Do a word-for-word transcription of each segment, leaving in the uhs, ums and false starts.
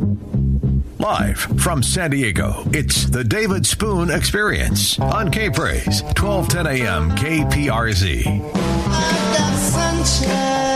Live from San Diego, it's the David Spoon Experience on K-Praise, twelve ten a.m. K P R Z. I've got sunshine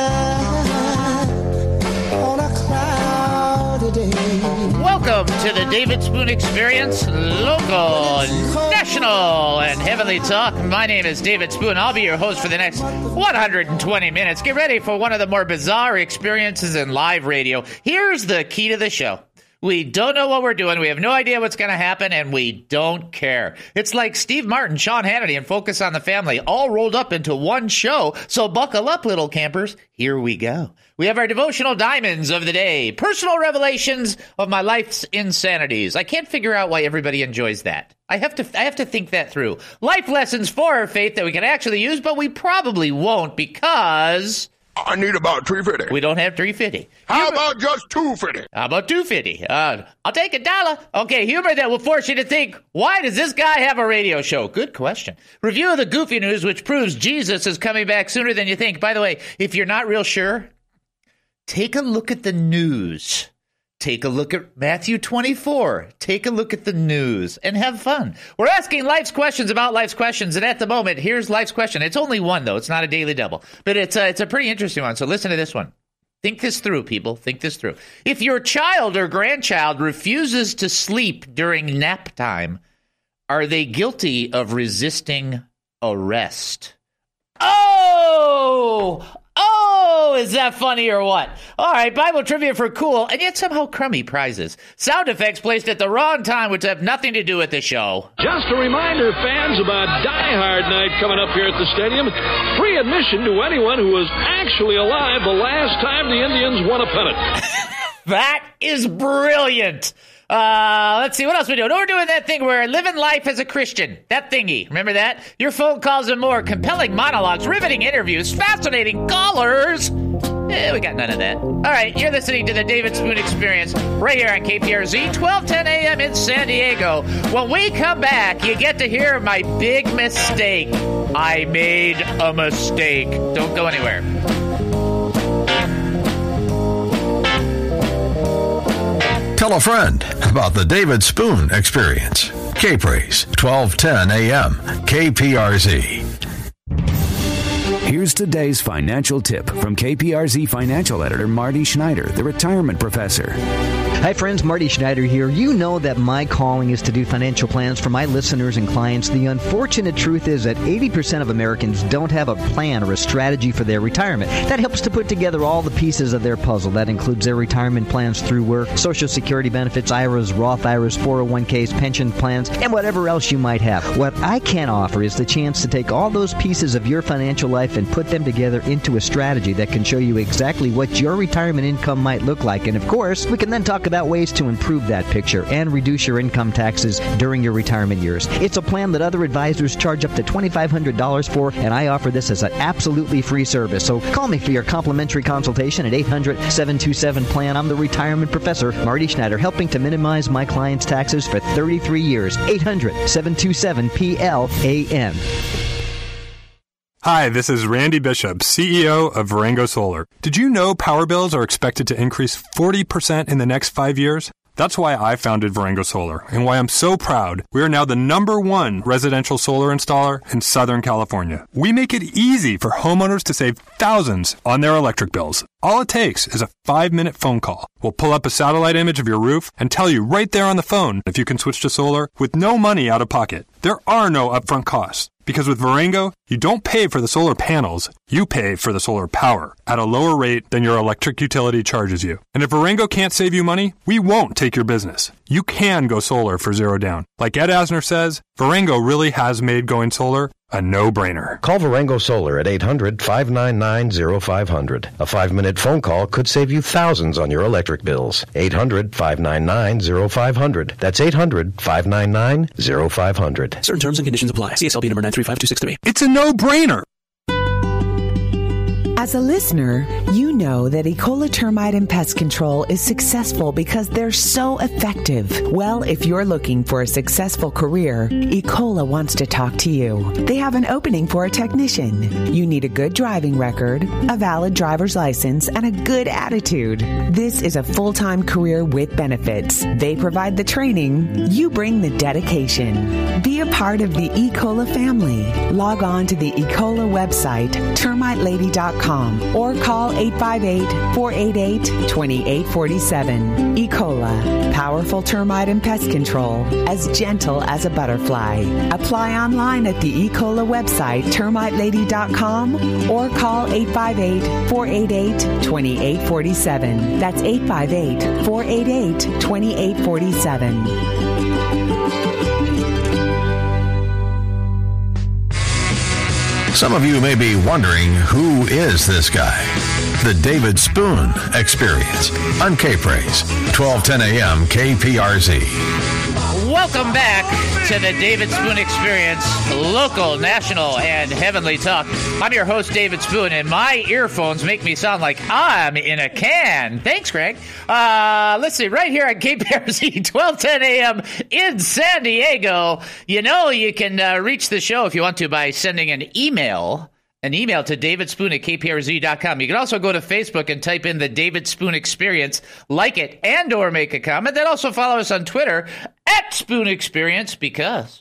on a cloudy day. Welcome to the David Spoon Experience, local, national, and heavenly talk. My name is David Spoon. I'll be your host for the next one hundred twenty minutes. Get ready for one of the more bizarre experiences in live radio. Here's the key to the show. We don't know what we're doing. We have no idea what's going to happen, and we don't care. It's like Steve Martin, Sean Hannity, and Focus on the Family all rolled up into one show. So buckle up, little campers. Here we go. We have our devotional diamonds of the day, personal revelations of my life's insanities. I can't figure out why everybody enjoys that. I have to I have to think that through. Life lessons for our faith that we can actually use, but we probably won't because I need about three fifty. We don't have three fifty. How Humor- about just two fifty? How about two fifty? Uh, I'll take a dollar. Okay, humor that will force you to think, why does this guy have a radio show? Good question. Review of the goofy news, which proves Jesus is coming back sooner than you think. By the way, if you're not real sure, take a look at the news. Take a look at Matthew twenty-four. Take a look at the news and have fun. We're asking life's questions about life's questions, and at the moment, here's life's question. It's only one, though. It's not a daily double, but it's a, it's a pretty interesting one, so listen to this one. Think this through, people. Think this through. If your child or grandchild refuses to sleep during nap time, are they guilty of resisting arrest? Oh! Oh, is that funny or what? All right, Bible trivia for cool, and yet somehow crummy prizes. Sound effects placed at the wrong time, which have nothing to do with the show. Just a reminder, fans, about Die Hard Night coming up here at the stadium. Free admission to anyone who was actually alive the last time the Indians won a pennant. That is brilliant. Uh, let's see, what else we doing? Oh, we're doing that thing where living life as a Christian. That thingy. Remember that? Your phone calls and more. Compelling monologues, riveting interviews, fascinating callers. Eh, we got none of that. All right, you're listening to the David Spoon Experience right here on K P R Z, twelve ten a.m. in San Diego. When we come back, you get to hear my big mistake. I made a mistake. Don't go anywhere. Tell a friend about the David Spoon Experience. K-Praise, twelve ten a.m. K P R Z. Here's today's financial tip from K P R Z financial editor Marty Schneider, the retirement professor. Hi friends, Marty Schneider here. You know that my calling is to do financial plans for my listeners and clients. The unfortunate truth is that eighty percent of Americans don't have a plan or a strategy for their retirement. That helps to put together all the pieces of their puzzle. That includes their retirement plans through work, Social Security benefits, I R As, Roth I R As, four oh one k's, pension plans, and whatever else you might have. What I can offer is the chance to take all those pieces of your financial life and put them together into a strategy that can show you exactly what your retirement income might look like. And of course, we can then talk about ways to improve that picture and reduce your income taxes during your retirement years. It's a plan that other advisors charge up to twenty-five hundred dollars for, and I offer this as an absolutely free service. So call me for your complimentary consultation at eight hundred, seven two seven, plan. I'm the retirement professor, Marty Schneider, helping to minimize my clients' taxes for thirty-three years. eight hundred, seven two seven, P L A N. Hi, this is Randy Bishop, C E O of Varengo Solar. Did you know power bills are expected to increase forty percent in the next five years? That's why I founded Varengo Solar, and why I'm so proud we are now the number one residential solar installer in Southern California. We make it easy for homeowners to save thousands on their electric bills. All it takes is a five-minute phone call. We'll pull up a satellite image of your roof and tell you right there on the phone if you can switch to solar with no money out of pocket. There are no upfront costs. Because with Varengo, you don't pay for the solar panels, you pay for the solar power at a lower rate than your electric utility charges you. And if Varengo can't save you money, we won't take your business. You can go solar for zero down. Like Ed Asner says, Varengo really has made going solar a no-brainer. Call Varengo Solar at eight hundred, five nine nine, oh five hundred. A five-minute phone call could save you thousands on your electric bills. eight hundred, five nine nine, oh five hundred. That's eight hundred, five nine nine, oh five hundred. Certain terms and conditions apply. C S L B number nine three five two six three. It's a no-brainer. As a listener, you know that Ecola Termite and Pest Control is successful because they're so effective. Well, if you're looking for a successful career, Ecola wants to talk to you. They have an opening for a technician. You need a good driving record, a valid driver's license, and a good attitude. This is a full-time career with benefits. They provide the training. You bring the dedication. Be a part of the Ecola family. Log on to the Ecola website, termite lady dot com. Or call eight five eight, four eight eight, two eight four seven. Ecola, powerful termite and pest control, as gentle as a butterfly. Apply online at the Ecola website, termite lady dot com, or call eight five eight, four eight eight, two eight four seven. That's eight five eight, four eight eight, two eight four seven. Some of you may be wondering, who is this guy? The David Spoon Experience on K-Praise, twelve ten a.m. K P R Z. Welcome back to the David Spoon Experience, local, national, and heavenly talk. I'm your host, David Spoon, and my earphones make me sound like I'm in a can. Thanks, Greg. Uh, let's see, right here on K P R Z, twelve ten a.m. in San Diego. You know, you can uh, reach the show if you want to by sending an email. An email to davidspoon at k p r z dot com. You can also go to Facebook and type in the David Spoon Experience, like it, and or make a comment. Then also follow us on Twitter at Spoon Experience, because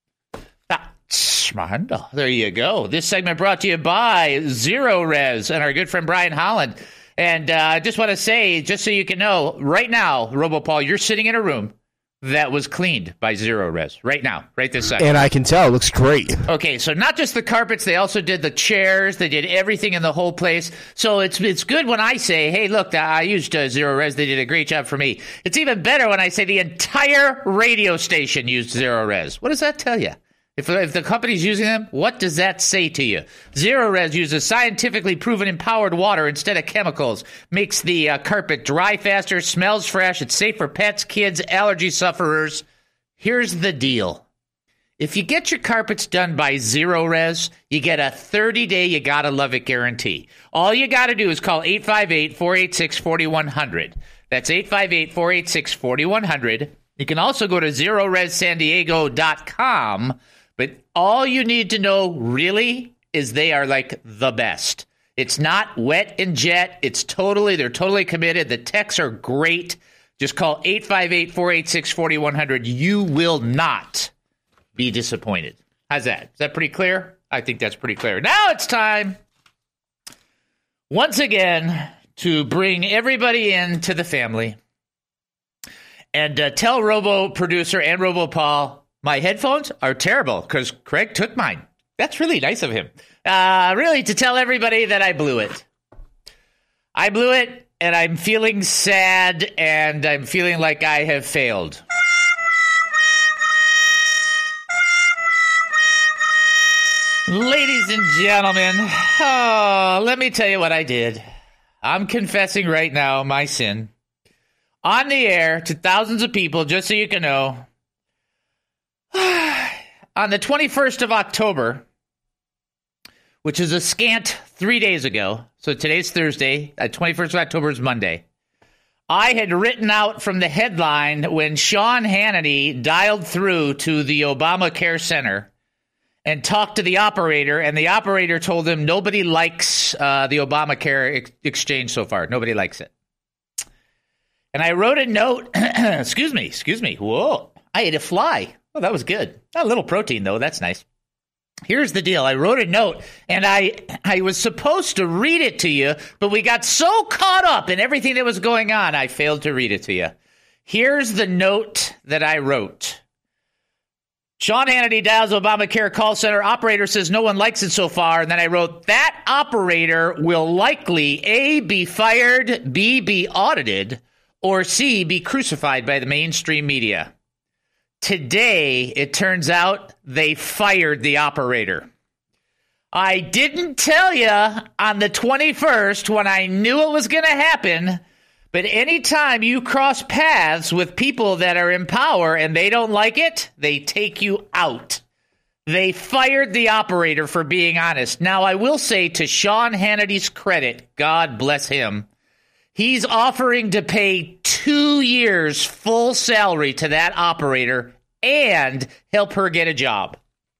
that's my handle. There you go. This segment brought to you by Zero Res and our good friend Brian Holland. And uh, I just want to say, just so you can know, right now, RoboPaul, you're sitting in a room that was cleaned by Zero Res right now, right this second. And I can tell it looks great. Okay, so not just the carpets, they also did the chairs, they did everything in the whole place. So it's it's good when I say, hey, look, I used uh, Zero Res, they did a great job for me. It's even better when I say the entire radio station used Zero Res. What does that tell you? If, if the company's using them, what does that say to you? Zero Res uses scientifically proven empowered water instead of chemicals. Makes the uh, carpet dry faster, smells fresh. It's safe for pets, kids, allergy sufferers. Here's the deal. If you get your carpets done by Zero Res, you get a thirty-day you gotta love it guarantee. All you gotta do is call eight five eight, four eight six, four one zero zero. That's eight five eight, four eight six, four one zero zero. You can also go to zero res san diego dot com. But all you need to know, really, is they are like the best. It's not wet and jet. It's totally, they're totally committed. The techs are great. Just call eight five eight, four eight six, four one zero zero. You will not be disappointed. How's that? Is that pretty clear? I think that's pretty clear. Now it's time, once again, to bring everybody into the family and uh, tell Robo Producer and Robo Paul, my headphones are terrible because Craig took mine. That's really nice of him. Uh, really, to tell everybody that I blew it. I blew it, and I'm feeling sad, and I'm feeling like I have failed. Ladies and gentlemen, oh, let me tell you what I did. I'm confessing right now my sin. On the air to thousands of people, just so you can know. On the twenty-first of October, which is a scant three days ago, so today's Thursday, uh, twenty-first of October is Monday, I had written out from the headline when Sean Hannity dialed through to the Obamacare Center and talked to the operator, and the operator told him nobody likes uh, the Obamacare ex- exchange so far. Nobody likes it. And I wrote a note. excuse me, excuse me. Whoa, I ate a fly. Oh, that was good. Not a little protein, though. That's nice. Here's the deal. I wrote a note, and I I was supposed to read it to you, but we got so caught up in everything that was going on, I failed to read it to you. Here's the note that I wrote. Sean Hannity dials Obamacare call center. Operator says no one likes it so far. And then I wrote, that operator will likely A, be fired, B, be audited, or C, be crucified by the mainstream media. Today, it turns out they fired the operator. I didn't tell you on the twenty-first when I knew it was going to happen, but anytime you cross paths with people that are in power and they don't like it, they take you out. They fired the operator for being honest. Now, I will say, to Sean Hannity's credit, God bless him, he's offering to pay two years full salary to that operator and help her get a job.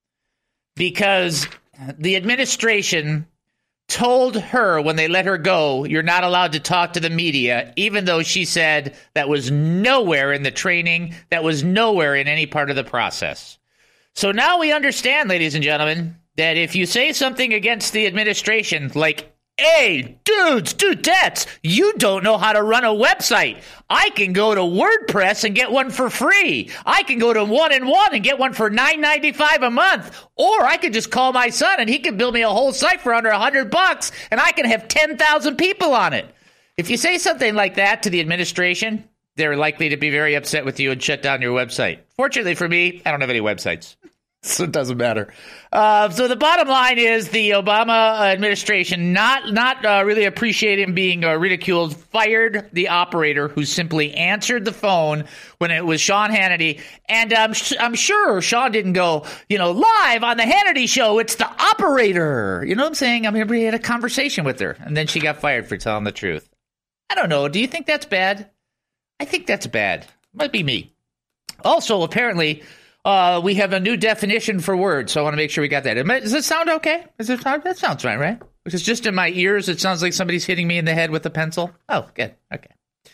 Because the administration told her when they let her go, you're not allowed to talk to the media, even though she said that was nowhere in the training, that was nowhere in any part of the process. So now we understand, ladies and gentlemen, that if you say something against the administration, like, hey, dudes, dudettes, you don't know how to run a website. I can go to WordPress and get one for free. I can go to one and one and get one for nine ninety-five a month. Or I could just call my son and he can build me a whole site for under one hundred bucks and I can have ten thousand people on it. If you say something like that to the administration, they're likely to be very upset with you and shut down your website. Fortunately for me, I don't have any websites, so it doesn't matter. Uh, so the bottom line is the Obama administration, not not uh, really appreciating being uh, ridiculed, fired the operator who simply answered the phone when it was Sean Hannity. And um, sh- I'm sure Sean didn't go, you know, live on the Hannity show, it's the operator. You know what I'm saying? I mean, we had a conversation with her, and then she got fired for telling the truth. I don't know. Do you think that's bad? I think that's bad. Might be me. Also, apparently, uh, we have a new definition for words, so I want to make sure we got that. Does it sound okay? Does it sound, that sounds right, right? Because just in my ears, it sounds like somebody's hitting me in the head with a pencil. Oh, good. Okay.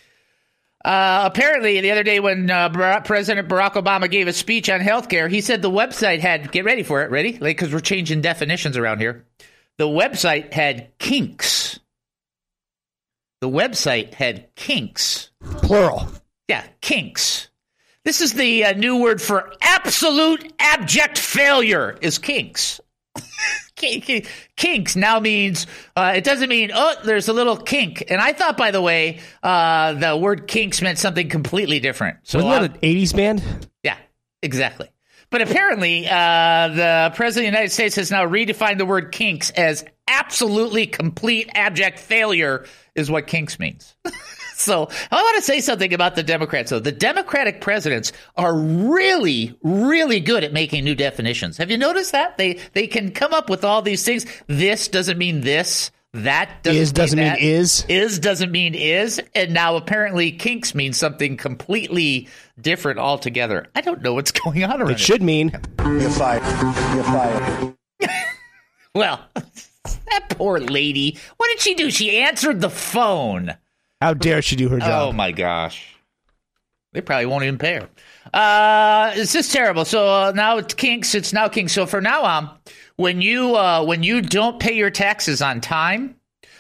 Uh, apparently, the other day when uh, Bar- President Barack Obama gave a speech on healthcare, he said the website had, get ready for it, ready? Like, because we're changing definitions around here. The website had kinks. The website had kinks. Plural. Yeah, kinks. This is the uh, new word for absolute abject failure is kinks. Kinks now means, uh, it doesn't mean, oh, there's a little kink. And I thought, by the way, uh, the word kinks meant something completely different. So Wasn't that an eighties band? Yeah, exactly. But apparently, uh, the President of the United States has now redefined the word kinks as absolutely complete abject failure is what kinks means. So I want to say something about the Democrats, though. The Democratic presidents are really, really good at making new definitions. Have you noticed that? They they can come up with all these things. This doesn't mean this. That doesn't is mean doesn't that. mean is. Is doesn't mean is. And now apparently kinks means something completely different altogether. I don't know what's going on around It should mean you're fired. You're fired. Well, that poor lady. What did she do? She answered the phone. How dare she do her job? Oh, my gosh. They probably won't even pay her. Uh, it's just terrible. So uh, now it's kinks. It's now kinks. So from now on, when you uh, when you don't pay your taxes on time,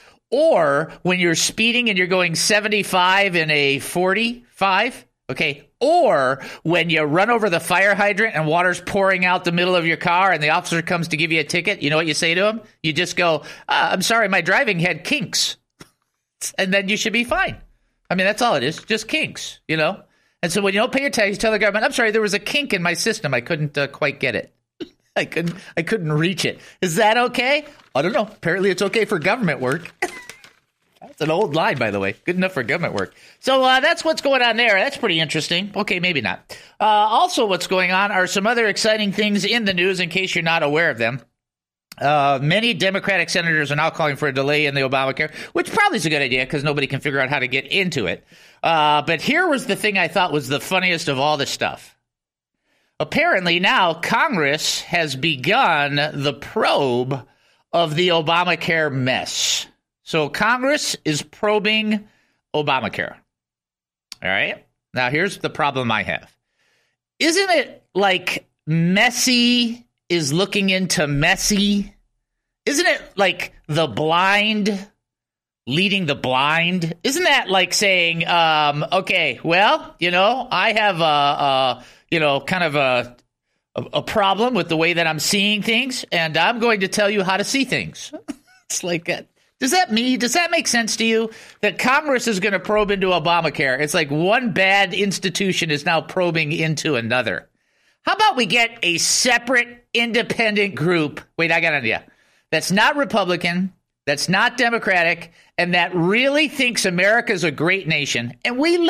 or when you're speeding and you're going seventy-five in a forty-five, okay, or when you run over the fire hydrant and water's pouring out the middle of your car and the officer comes to give you a ticket, you know what you say to him? You just go, uh, I'm sorry, my driving had kinks. And then you should be fine. I mean, that's all it is, just kinks, you know? And so when you don't pay your tax, you tell the government, I'm sorry, there was a kink in my system. I couldn't uh, quite get it. I couldn't I couldn't reach it. Is that okay? I don't know. Apparently it's okay for government work. That's an old line, by the way. Good enough for government work. So uh, that's what's going on there. That's pretty interesting. Okay, maybe not. Uh, also, what's going on are some other exciting things in the news in case you're not aware of them. Uh, many Democratic senators are now calling for a delay in the Obamacare, which probably is a good idea because nobody can figure out how to get into it. Uh, but here was the thing I thought was the funniest of all the stuff. Apparently now Congress has begun the probe of the Obamacare mess. So Congress is probing Obamacare. All right. Now here's the problem I have. Isn't it like messy is looking into messy? Isn't it like the blind leading the blind? Isn't that like saying, um, okay, well, you know, I have a, a you know, kind of a, a a problem with the way that I'm seeing things, and I'm going to tell you how to see things. It's like that. Does that mean, does that make sense to you that Congress is going to probe into Obamacare? It's like one bad institution is now probing into another. How about we get a separate independent group? Wait, I got an idea. That's not Republican, that's not Democratic, and that really thinks America's a great nation. And we let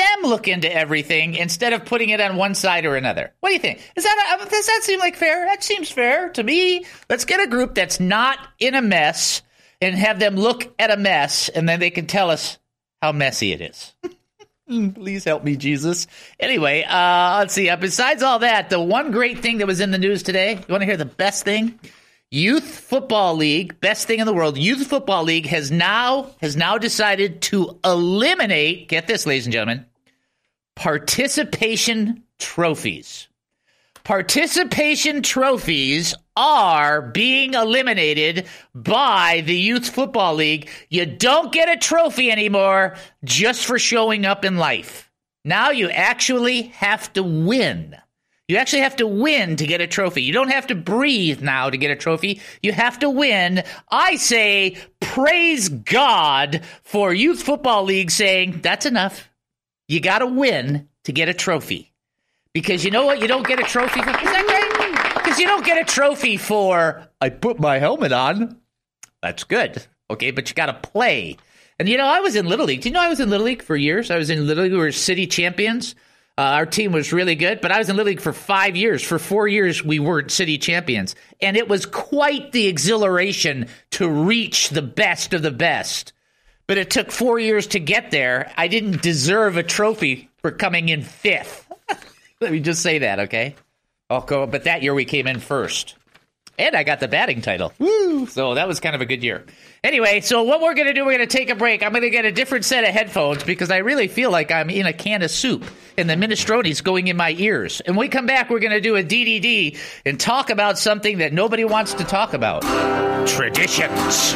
them look into everything instead of putting it on one side or another. What do you think? Is that a, does that seem like fair? That seems fair to me. Let's get a group that's not in a mess and have them look at a mess, and then they can tell us how messy it is. Please help me, Jesus. Anyway, uh, let's see. Uh, besides all that, the one great thing that was in the news today, you want to hear the best thing? Youth Football League, best thing in the world, Youth Football League has now has now decided to eliminate, get this, ladies and gentlemen, participation trophies. Participation trophies are being eliminated by the Youth Football League. You don't get a trophy anymore just for showing up in life. Now you actually have to win. You actually have to win to get a trophy. You don't have to breathe now to get a trophy. You have to win. I say praise God for Youth Football League saying that's enough. You got to win to get a trophy. Because you know what? You don't get a trophy for. Is that great? Because you don't get a trophy for, I put my helmet on. That's good. Okay, but you got to play. And, you know, I was in Little League. Do you know I was in Little League for years? I was in Little League. We were city champions. Uh, our team was really good, but I was in Little League for five years. For four years, we weren't city champions. And it was quite the exhilaration to reach the best of the best. But it took four years to get there. I didn't deserve a trophy for coming in fifth. Let me just say that, okay? I'll go, but that year we came in first. And I got the batting title. Woo! So that was kind of a good year. Anyway, so what we're going to do, we're going to take a break. I'm going to get a different set of headphones because I really feel like I'm in a can of soup and the minestrone's going in my ears. And when we come back, we're going to do a D D D and talk about something that nobody wants to talk about. Traditions.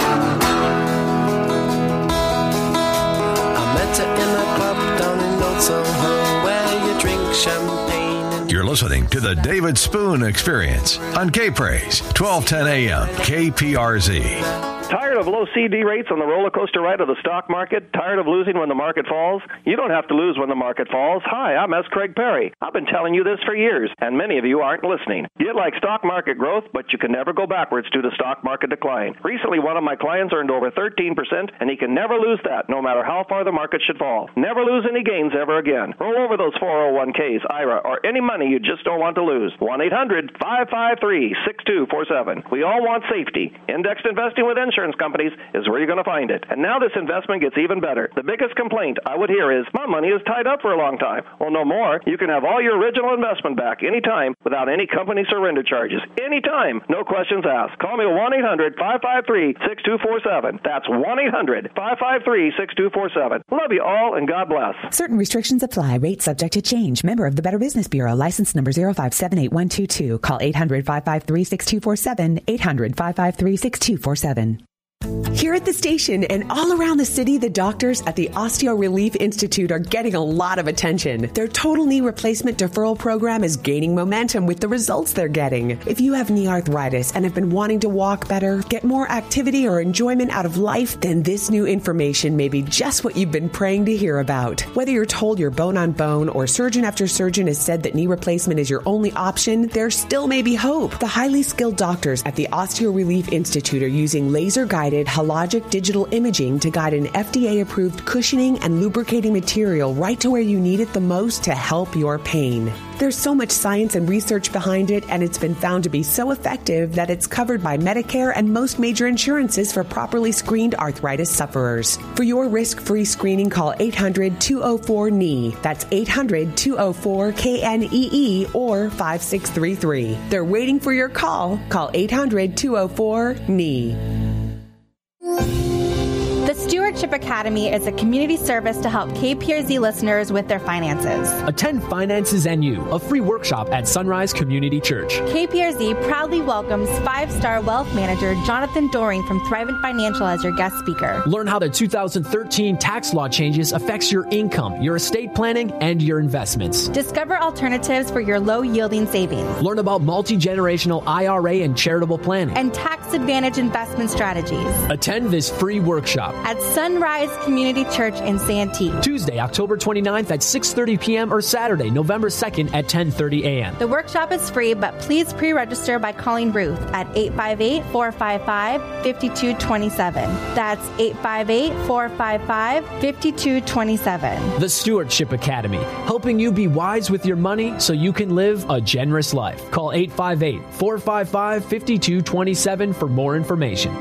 I met her in a club down in Old Soho where you drink champagne. You're listening to the David Spoon Experience on K-Praise, twelve ten a.m. K P R Z. Tired of low C D rates on the roller coaster ride of the stock market? Tired of losing when the market falls? You don't have to lose when the market falls. Hi, I'm S. Craig Perry. I've been telling you this for years, and many of you aren't listening. You like stock market growth, but you can never go backwards due to stock market decline. Recently, one of my clients earned over thirteen percent, and he can never lose that, no matter how far the market should fall. Never lose any gains ever again. Roll over those four oh one k's, I R A, or any money you just don't want to lose. one eight hundred five five three six two four seven. We all want safety. Indexed investing with insurance companies is where you're going to find it. And now this investment gets even better. The biggest complaint I would hear is, my money is tied up for a long time. Well, no more. You can have all your original investment back anytime without any company surrender charges. Anytime. No questions asked. Call me at one eight hundred five five three six two four seven. That's one eight hundred five five three six two four seven. Love you all, and God bless. Certain restrictions apply. Rates subject to change. Member of the Better Business Bureau. License number zero five seven eight one two two. Call eight hundred five five three six two four seven. eight hundred five five three six two four seven. Here at the station and all around the city, the doctors at the Osteo Relief Institute are getting a lot of attention. Their total knee replacement deferral program is gaining momentum with the results they're getting. If you have knee arthritis and have been wanting to walk better, get more activity or enjoyment out of life, then this new information may be just what you've been praying to hear about. Whether you're told you're bone on bone or surgeon after surgeon has said that knee replacement is your only option, there still may be hope. The highly skilled doctors at the Osteo Relief Institute are using laser-guided hologic digital imaging to guide an F D A-approved cushioning and lubricating material right to where you need it the most to help your pain. There's so much science and research behind it, and it's been found to be so effective that it's covered by Medicare and most major insurances for properly screened arthritis sufferers. For your risk-free screening, call eight hundred two oh four K N E E. That's eight hundred two oh four K N E E or five six three three. They're waiting for your call. Call eight hundred two oh four K N E E. The Stewardship Academy is a community service to help K P R Z listeners with their finances. Attend Finances and You, a free workshop at Sunrise Community Church. K P R Z proudly welcomes five-star wealth manager Jonathan Doring from Thrivent Financial as your guest speaker. Learn how the two thousand thirteen tax law changes affects your income, your estate planning, and your investments. Discover alternatives for your low-yielding savings. Learn about multi-generational I R A and charitable planning. And tax tax advantage investment strategies. Attend this free workshop at Sunrise Community Church in Santee. Tuesday, October twenty-ninth at six thirty p.m. or Saturday, November second at ten thirty a.m. The workshop is free, but please pre-register by calling Ruth at eight five eight, four five five, five two two seven. That's eight five eight, four five five, five two two seven. The Stewardship Academy, helping you be wise with your money so you can live a generous life. Call eight five eight, four five five, five two two seven for more information.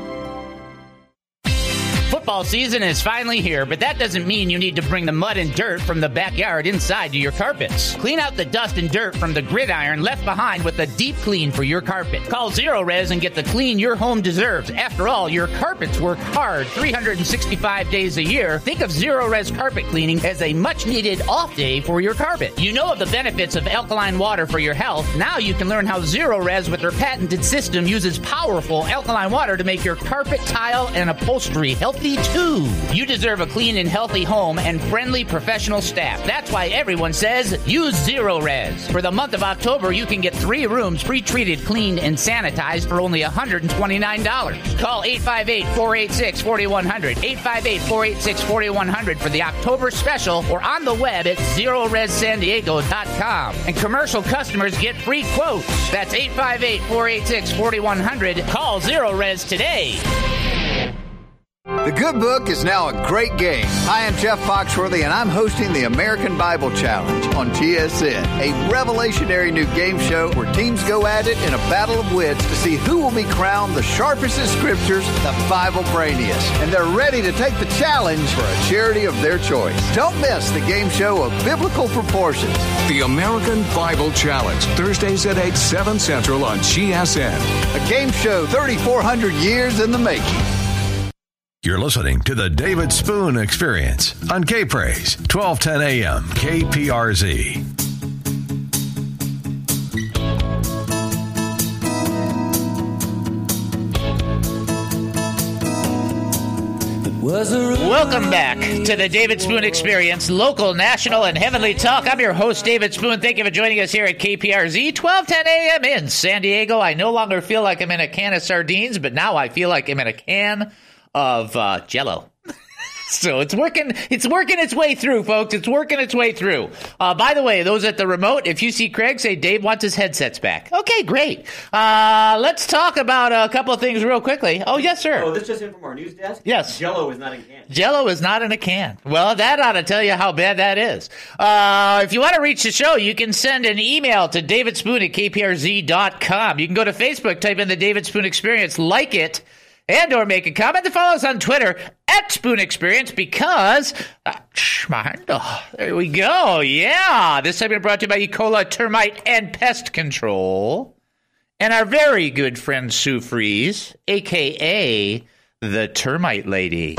Football season is finally here, but that doesn't mean you need to bring the mud and dirt from the backyard inside to your carpets. Clean out the dust and dirt from the gridiron left behind with a deep clean for your carpet. Call Zero Res and get the clean your home deserves. After all, your carpets work hard three hundred sixty-five days a year. Think of Zero Res carpet cleaning as a much-needed off day for your carpet. You know of the benefits of alkaline water for your health. Now you can learn how Zero Res with their patented system uses powerful alkaline water to make your carpet, tile, and upholstery healthy too. You deserve a clean and healthy home and friendly professional staff. That's why everyone says use Zero Res. For the month of October, you can get three rooms pre-treated, cleaned, and sanitized for only one hundred twenty-nine dollars. Call eight five eight, four eight six, four one zero zero, eight five eight, four eight six, four one zero zero for the October special, or on the web at zero res san diego dot com. And commercial customers get free quotes. That's eight five eight, four eight six, four one zero zero. Call Zero Res today. The Good Book is now a great game. Hi, I'm Jeff Foxworthy, and I'm hosting the American Bible Challenge on T S N, a revelationary new game show where teams go at it in a battle of wits to see who will be crowned the sharpest in scriptures, the Bible brainiest. And they're ready to take the challenge for a charity of their choice. Don't miss the game show of biblical proportions. The American Bible Challenge, Thursdays at eight, seven Central on G S N. A game show thirty-four hundred years in the making. You're listening to the David Spoon Experience on K-Praise, twelve ten a.m. K P R Z. Welcome back to the David Spoon Experience, local, national, and heavenly talk. I'm your host, David Spoon. Thank you for joining us here at K P R Z, twelve ten a.m. in San Diego. I no longer feel like I'm in a can of sardines, but now I feel like I'm in a can of uh, Jell-O. So it's working. It's working its way through, folks. It's working its way through. Uh, by the way, those at the remote, if you see Craig, say Dave wants his headsets back. Okay, great. Uh, let's talk about a couple of things real quickly. Oh, yes, sir. Oh, this just in from our news desk? Yes. Jell-O is not in a can. Jell-O is not in a can. Well, that ought to tell you how bad that is. Uh, if you want to reach the show, you can send an email to davidspoon at k p r z dot com. You can go to Facebook, type in the David Spoon Experience, like it, and or make a comment, and follow us on Twitter at Spoon Experience, because uh, oh, there we go. Yeah, this segment brought to you by Ecola Termite and Pest Control, and our very good friend Sue Fries, aka the Termite Lady.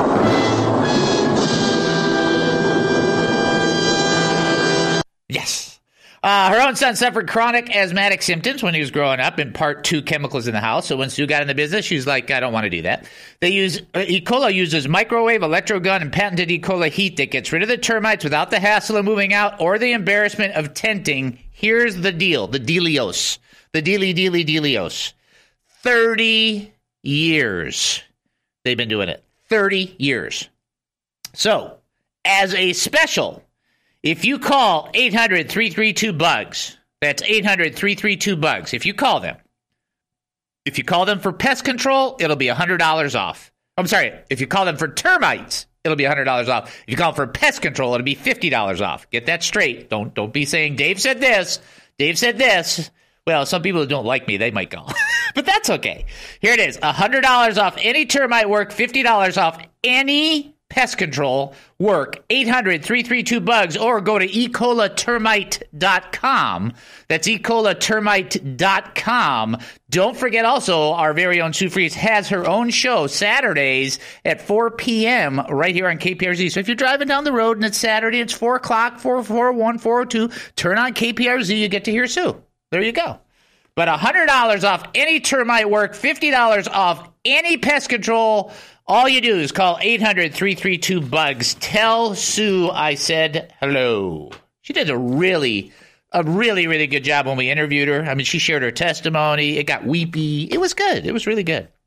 Yes. Uh, her own son suffered chronic asthmatic symptoms when he was growing up, in part two chemicals in the house. So when Sue got in the business, she was like, I don't want to do that. They use uh, Ecola uses microwave, electrogun, and patented Ecola heat that gets rid of the termites without the hassle of moving out or the embarrassment of tenting. Here's the deal, the dealios, the dealy, dealy, dealios. thirty years they've been doing it. thirty years. So, as a special, if you call eight hundred, three three two, bugs, that's eight hundred, three three two, bugs. If you call them, if you call them for pest control, it'll be one hundred dollars off. I'm sorry, if you call them for termites, it'll be one hundred dollars off. If you call them for pest control, it'll be fifty dollars off. Get that straight. Don't don't be saying, Dave said this, Dave said this. Well, some people who don't like me, they might call. But that's okay. Here it is, one hundred dollars off any termite work, fifty dollars off any pest control work, eight hundred, three three two, bugs, or go to ecola termite dot com. That's ecola termite dot com. Don't forget also, our very own Sue Fries has her own show Saturdays at four p.m. right here on K P R Z. So if you're driving down the road and it's Saturday, it's four o'clock, four oh one, four oh two, turn on K P R Z, you get to hear Sue. There you go. But one hundred dollars off any termite work, fifty dollars off any pest control. All you do is call eight hundred, three three two, bugs. Tell Sue I said hello. She did a really, a really, really good job when we interviewed her. I mean, she shared her testimony. It got weepy. It was good. It was really good.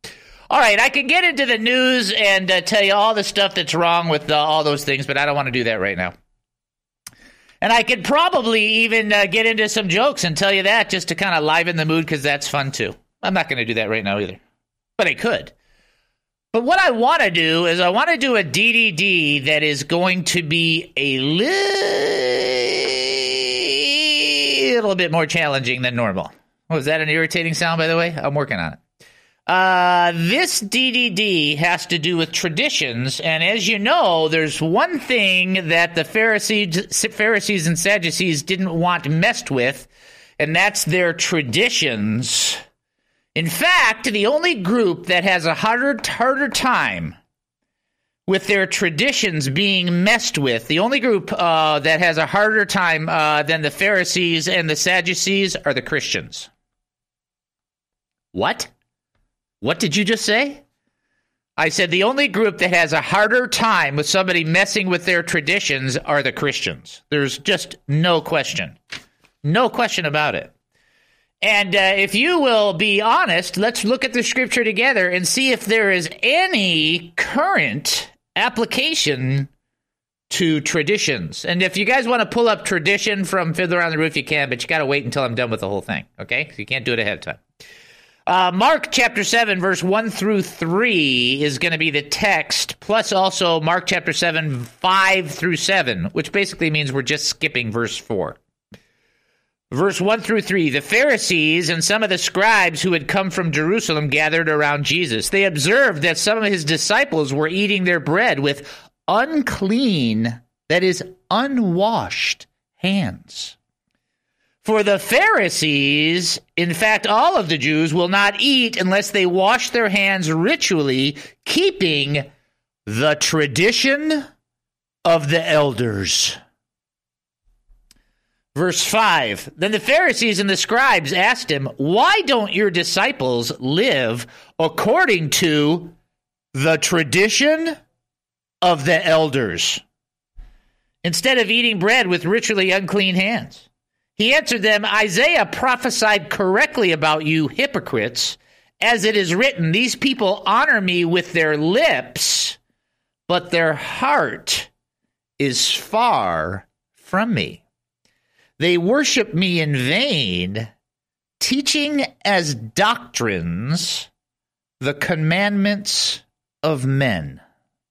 All right, I can get into the news and uh, tell you all the stuff that's wrong with uh, all those things, but I don't want to do that right now. And I could probably even uh, get into some jokes and tell you that just to kind of liven the mood, because that's fun too. I'm not going to do that right now either, but I could. But what I want to do is I want to do a D D D that is going to be a little bit more challenging than normal. Was that an irritating sound, by the way? I'm working on it. Uh, this D D D has to do with traditions, and as you know, there's one thing that the Pharisees, Pharisees and Sadducees didn't want messed with, and that's their traditions. In fact, the only group that has a harder, harder time with their traditions being messed with, the only group uh, that has a harder time uh, than the Pharisees and the Sadducees are the Christians. What? What did you just say? I said the only group that has a harder time with somebody messing with their traditions are the Christians. There's just no question. No question about it. And uh, if you will be honest, let's look at the scripture together and see if there is any current application to traditions. And if you guys want to pull up tradition from Fiddler on the Roof, you can, but you got to wait until I'm done with the whole thing, okay? So you can't do it ahead of time. Uh, Mark chapter seven, verse one through three is going to be the text, plus also Mark chapter seven, five through seven, which basically means we're just skipping verse four. Verse one through three, the Pharisees and some of the scribes who had come from Jerusalem gathered around Jesus. They observed that some of his disciples were eating their bread with unclean, that is, unwashed hands. For the Pharisees, in fact, all of the Jews will not eat unless they wash their hands ritually, keeping the tradition of the elders. Verse five, then the Pharisees and the scribes asked him, why don't your disciples live according to the tradition of the elders, instead of eating bread with ritually unclean hands? He answered them, Isaiah prophesied correctly about you hypocrites, as it is written, these people honor me with their lips, but their heart is far from me. They worship me in vain, teaching as doctrines the commandments of men.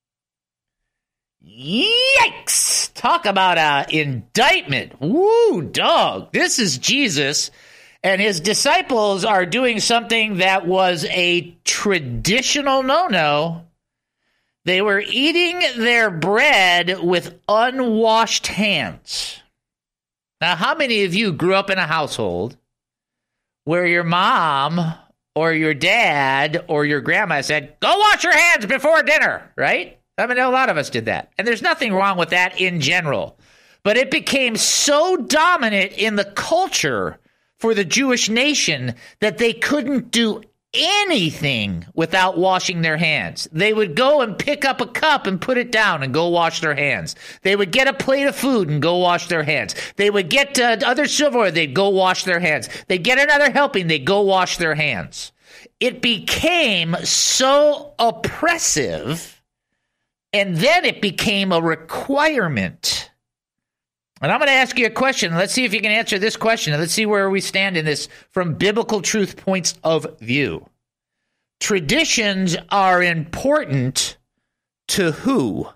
Yikes! Talk about an indictment. Woo, dog. This is Jesus, and his disciples are doing something that was a traditional no-no. They were eating their bread with unwashed hands. Now, how many of you grew up in a household where your mom or your dad or your grandma said, go wash your hands before dinner, right? I mean, a lot of us did that. And there's nothing wrong with that in general. But it became so dominant in the culture for the Jewish nation that they couldn't do anything without washing their hands. They would go and pick up a cup and put it down and go wash their hands. They would get a plate of food and go wash their hands. They would get uh, other silverware, they'd go wash their hands. They'd get another helping, they'd go wash their hands. It became so oppressive, and then it became a requirement. And I'm going to ask you a question. Let's see if you can answer this question. Let's see where we stand in this from biblical truth points of view. Traditions are important to who?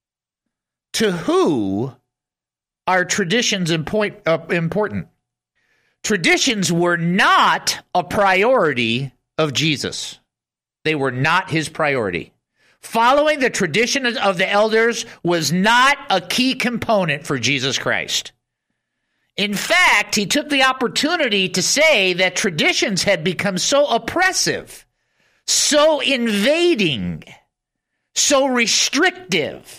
To who are traditions impo- uh, important? Traditions were not a priority of Jesus. They were not his priority. Following the tradition of the elders was not a key component for Jesus Christ. In fact, he took the opportunity to say that traditions had become so oppressive, so invading, so restrictive,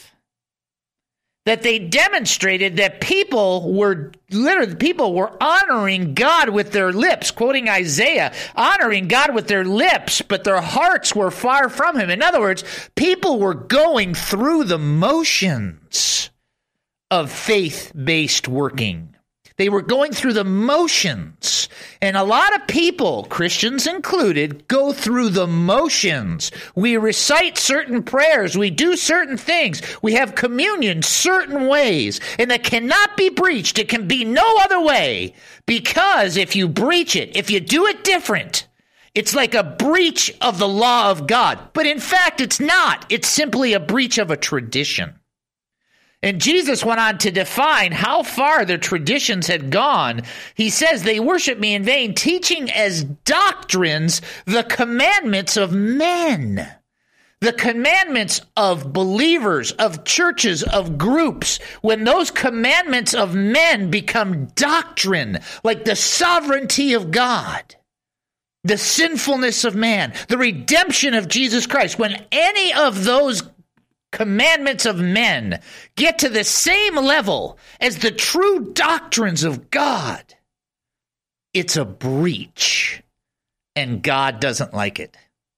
that they demonstrated that people were literally people were honoring God with their lips, quoting Isaiah, honoring God with their lips, but their hearts were far from him. In other words, people were going through the motions of faith-based working. They were going through the motions. And a lot of people, Christians included, go through the motions. We recite certain prayers. We do certain things. We have communion certain ways. And that cannot be breached. It can be no other way. Because if you breach it, if you do it different, it's like a breach of the law of God. But in fact, it's not. It's simply a breach of a tradition. And Jesus went on to define how far their traditions had gone. He says, they worship me in vain, teaching as doctrines the commandments of men. The commandments of believers, of churches, of groups. When those commandments of men become doctrine, like the sovereignty of God, the sinfulness of man, the redemption of Jesus Christ, when any of those commandments of men get to the same level as the true doctrines of God, it's a breach, and God doesn't like it.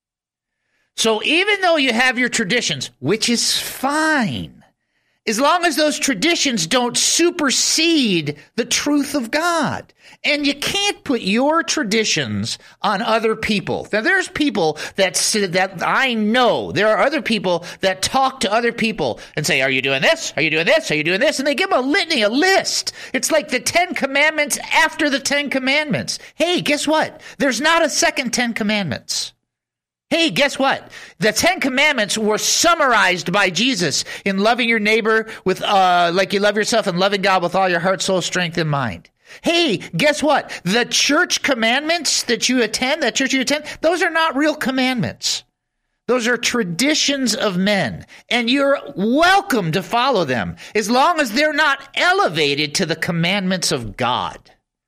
So even though you have your traditions, which is fine, as long as those traditions don't supersede the truth of God. And you can't put your traditions on other people. Now, there's people that that I know. There are other people that talk to other people and say, are you doing this? Are you doing this? Are you doing this? And they give them a litany, a list. It's like the Ten Commandments after the Ten Commandments. Hey, guess what? There's not a second Ten Commandments. Hey, guess what? The Ten Commandments were summarized by Jesus in loving your neighbor with uh, like you love yourself and loving God with all your heart, soul, strength, and mind. Hey, guess what? The church commandments that you attend, that church you attend, those are not real commandments. Those are traditions of men, and you're welcome to follow them as long as they're not elevated to the commandments of God.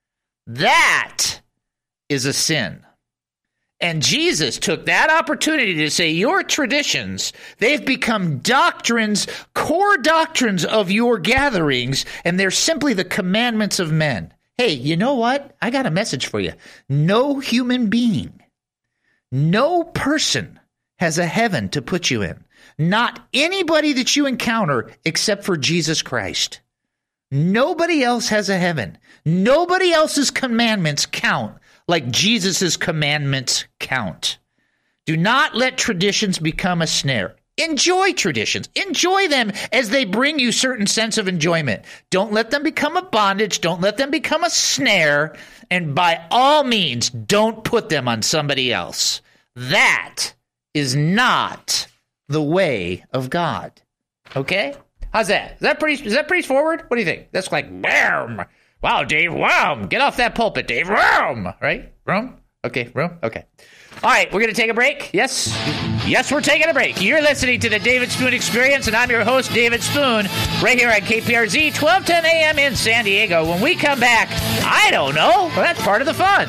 That is a sin. And Jesus took that opportunity to say, your traditions, they've become doctrines, core doctrines of your gatherings, and they're simply the commandments of men. Hey, you know what? I got a message for you. No human being, no person has a heaven to put you in. Not anybody that you encounter except for Jesus Christ. Nobody else has a heaven. Nobody else's commandments count like Jesus' commandments count. Do not let traditions become a snare. Enjoy traditions. Enjoy them as they bring you certain sense of enjoyment. Don't let them become a bondage. Don't let them become a snare. And by all means, don't put them on somebody else. That is not the way of God. Okay? How's that? Is that pretty, is that pretty forward? What do you think? That's like, bam. Wow, Dave, wow. Get off that pulpit, Dave. Room. Right? Room? Okay, room? Okay. All right, we're going to take a break. Yes? Yes, we're taking a break. You're listening to the David Spoon Experience, and I'm your host, David Spoon, right here on K P R Z, twelve ten a.m. in San Diego. When we come back, I don't know. Well, that's part of the fun.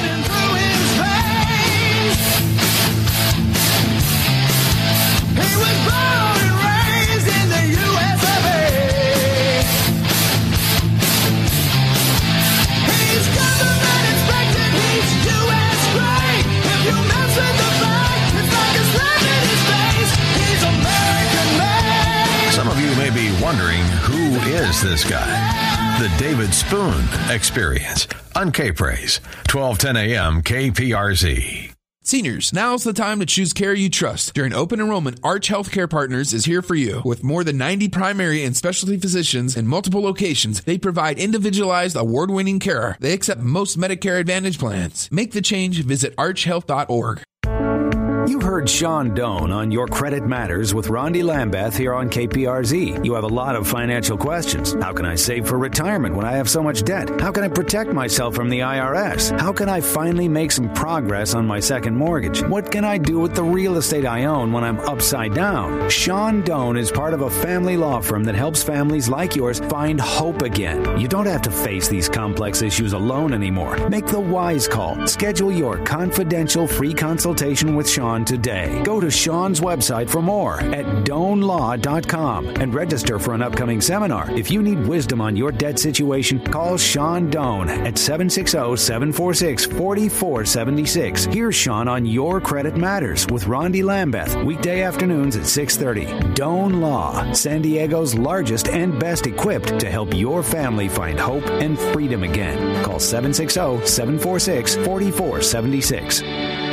Some of you may be wondering, who is this guy? The David Spoon Experience on K-Praise, twelve ten a.m. K P R Z. Seniors, now's the time to choose care you trust. During open enrollment, Arch Healthcare Partners is here for you. With more than ninety primary and specialty physicians in multiple locations, they provide individualized, award-winning care. They accept most Medicare Advantage plans. Make the change. Visit arch health dot org. You heard Sean Doan on Your Credit Matters with Rondi Lambeth here on K P R Z. You have a lot of financial questions. How can I save for retirement when I have so much debt? How can I protect myself from the I R S? How can I finally make some progress on my second mortgage? What can I do with the real estate I own when I'm upside down? Sean Doan is part of a family law firm that helps families like yours find hope again. You don't have to face these complex issues alone anymore. Make the wise call. Schedule your confidential free consultation with Sean today. Go to Sean's website for more at doan law dot com and register for an upcoming seminar. If you need wisdom on your debt situation, call Sean Doan at seven six zero, seven four six, four four seven six. Here's Sean on Your Credit Matters with Rondi Lambeth, weekday afternoons at six thirty. Doan Law, San Diego's largest and best equipped to help your family find hope and freedom again. Call seven six zero, seven four six, four four seven six.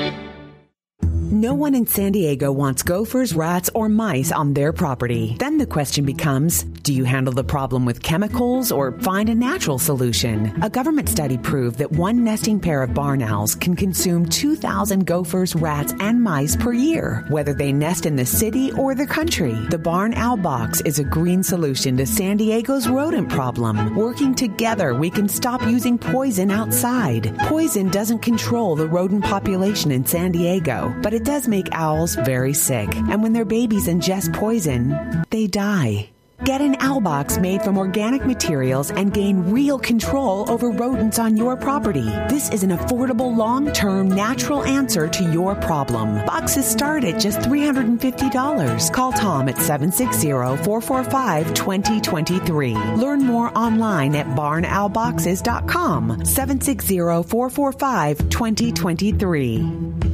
No one in San Diego wants gophers, rats, or mice on their property. Then the question becomes, do you handle the problem with chemicals or find a natural solution? A government study proved that one nesting pair of barn owls can consume two thousand gophers, rats, and mice per year, whether they nest in the city or the country. The Barn Owl Box is a green solution to San Diego's rodent problem. Working together, we can stop using poison outside. Poison doesn't control the rodent population in San Diego, but it does make owls very sick. And when their babies ingest poison, they die. Get an owl box made from organic materials and gain real control over rodents on your property. This is an affordable, long-term, natural answer to your problem. Boxes start at just three hundred fifty dollars. Call Tom at seven six zero, four four five, two zero two three. Learn more online at barn owl boxes dot com. seven six zero, four four five, two zero two three.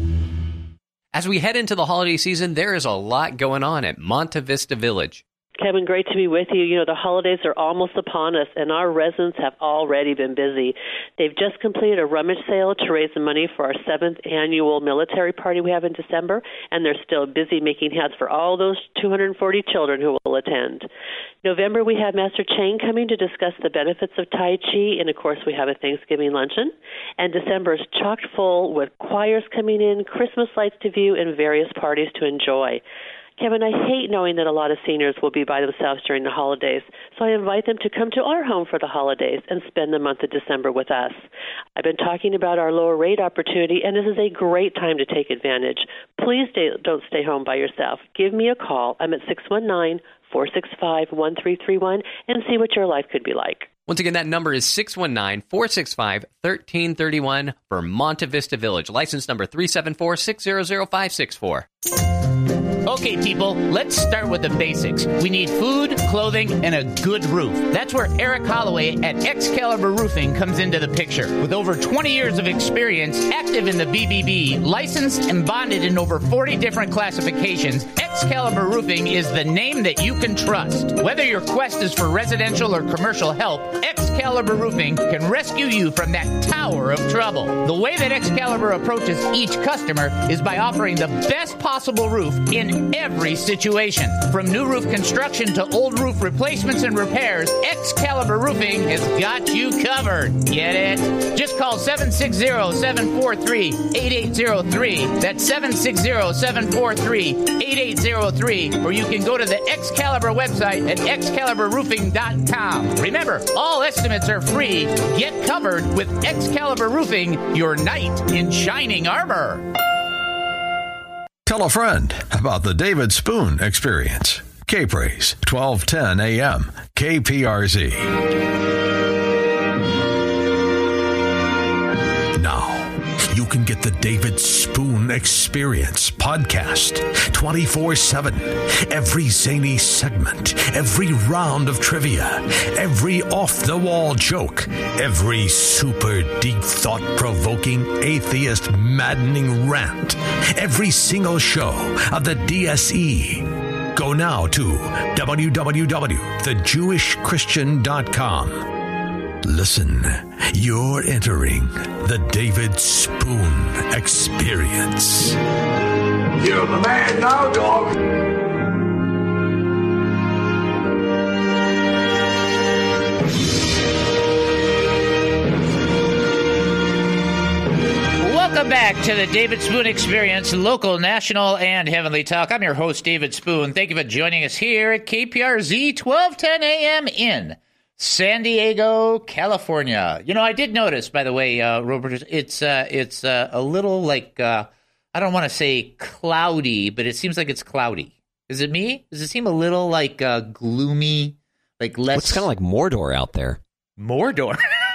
As we head into the holiday season, there is a lot going on at Monte Vista Village. Kevin, great to be with you. You know, the holidays are almost upon us, and our residents have already been busy. They've just completed a rummage sale to raise the money for our seventh annual military party we have in December, and they're still busy making hats for all those two hundred forty children who will attend. November, we have Master Chang coming to discuss the benefits of Tai Chi, and of course, we have a Thanksgiving luncheon. And December is chocked full with choirs coming in, Christmas lights to view, and various parties to enjoy. Kevin, I hate knowing that a lot of seniors will be by themselves during the holidays, so I invite them to come to our home for the holidays and spend the month of December with us. I've been talking about our lower rate opportunity, and this is a great time to take advantage. Please stay, don't stay home by yourself. Give me a call. I'm at six one nine, four six five, one three three one and see what your life could be like. Once again, that number is six one nine, four six five, one three three one for Monte Vista Village. License number three seven four, six zero zero five six four. Okay, people, let's start with the basics. We need food, clothing, and a good roof. That's where Eric Holloway at Excalibur Roofing comes into the picture. With over twenty years of experience, active in the B B B, licensed and bonded in over forty different classifications, Excalibur Roofing is the name that you can trust. Whether your quest is for residential or commercial help, Excalibur Roofing can rescue you from that tower of trouble. The way that Excalibur approaches each customer is by offering the best possible roof in every situation. From new roof construction to old roof replacements and repairs, Excalibur Roofing has got you covered. Get it? Just call seven six zero, seven four three, eight eight zero three. That's seven six zero, seven four three, eight eight zero three. Or you can go to the Excalibur website at excalibur roofing dot com. Remember, all estimates are free. Get covered with Excalibur Roofing, your knight in shining armor. Tell a friend about the David Spoon Experience. K-Praise, twelve ten a.m., K P R Z. Now, you can get the David Spoon Experience podcast twenty-four seven. Every zany segment, every round of trivia, every off-the-wall joke, every super deep, thought-provoking, atheist, maddening rant, every single show of the D S E. Go now to w w w dot the jewish christian dot com. Listen, you're entering the David Spoon Experience. You're the man now, dog. Welcome back to the David Spoon Experience, local, national, and heavenly talk. I'm your host, David Spoon. Thank you for joining us here at K P R Z, twelve ten a.m. in San Diego, California. You know, I did notice, by the way, uh, Robert, it's uh, it's uh, a little like, uh, I don't want to say cloudy, but it seems like it's cloudy. Is it me? Does it seem a little like uh, gloomy, like less? It's kind of like Mordor out there. Mordor?